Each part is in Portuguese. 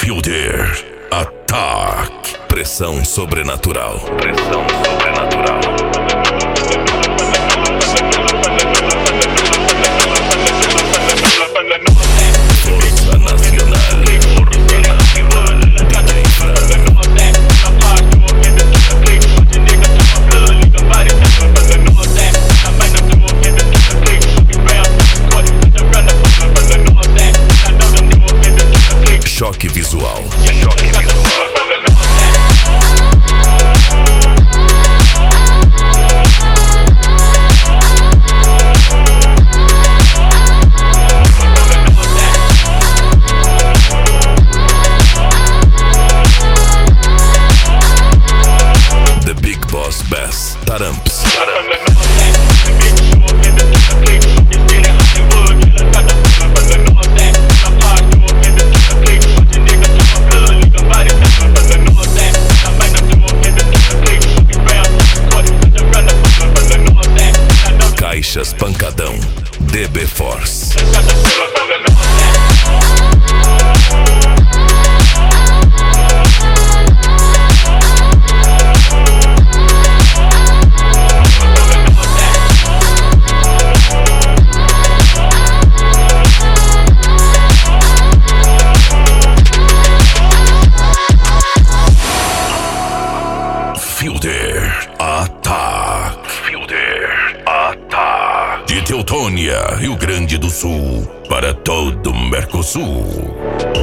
Fielder, ataque. Pressão sobrenatural. Pressão sobrenatural. Força Nacional. Força Nacional. DJ Fran. Choque visual. Choque visual. The Big Boss Bass. Taramps. Caixas Pancadão. DB Force. Fielder, ataque. Fielder, ataque. De Teutônia, Rio Grande do Sul, para todo o Mercosul.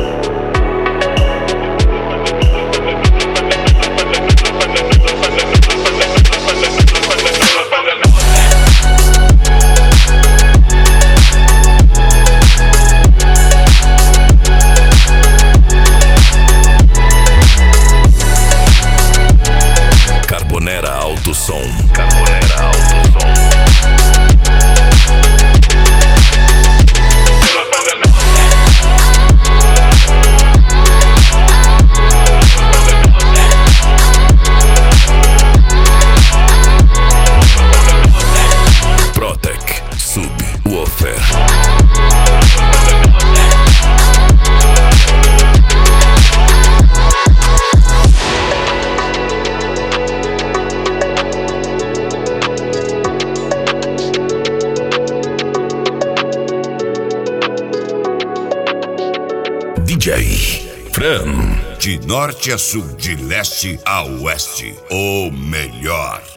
Carbonera Alto Som. Carbonera Alto Som. Protec Subwoofer. DJ Fran. De norte a sul, de leste a oeste, o melhor.